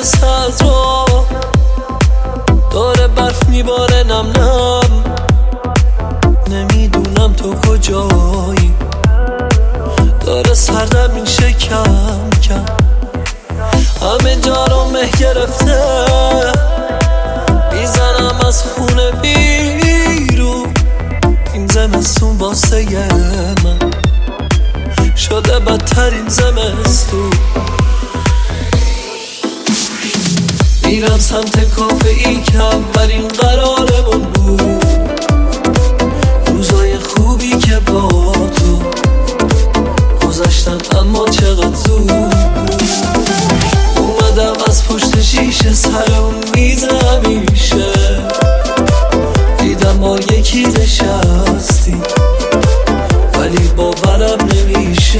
برسه از رو داره برف میباره نم نم. نمیدونم تو کجایی، داره سردم میشه کم کم. همه جا رو مه گرفته، میزنم از خونه بیرون. این زمستون واسه من شده بدترین زمستون. میرم سمت کافه ای که اولین قرارمون بود، روزای خوبی که با تو گذشتن اما چقدر زود. اومدم از پشت شیشه سرم میز همیشه، دیدم ما یکی نشستی ولی باورم نمیشه.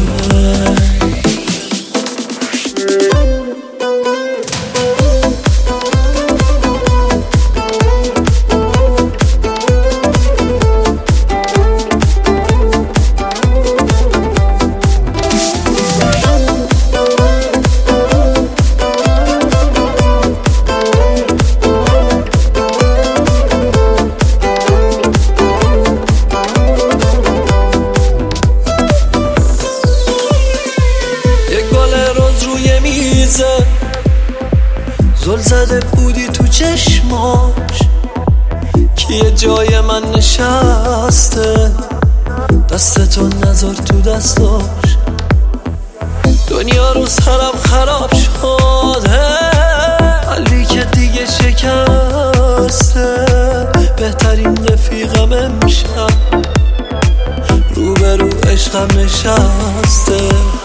زل زده بودی تو چشماش که یه جای من نشسته، دستتو نذار تو دستاش. دنیا رو سرم خراب شده، قلبی که دیگه شکسته. بهترین رفیقم امشب روبرو عشقم نشسته.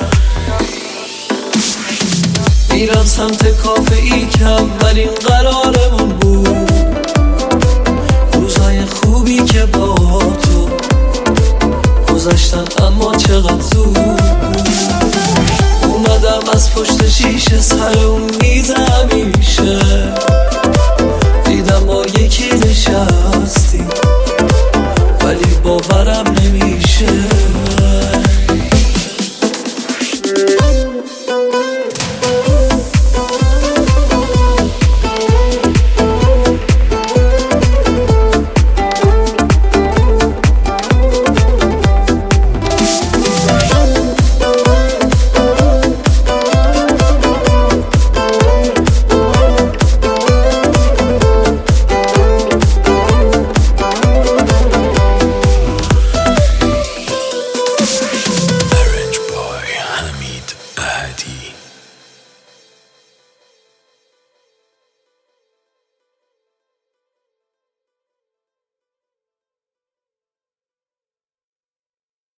میرم سمت کافه ای که اولین قرارمون بود، روزای خوبی که با تو گذشتن اما چقدر زود. اومدم از پشت شیشه سرم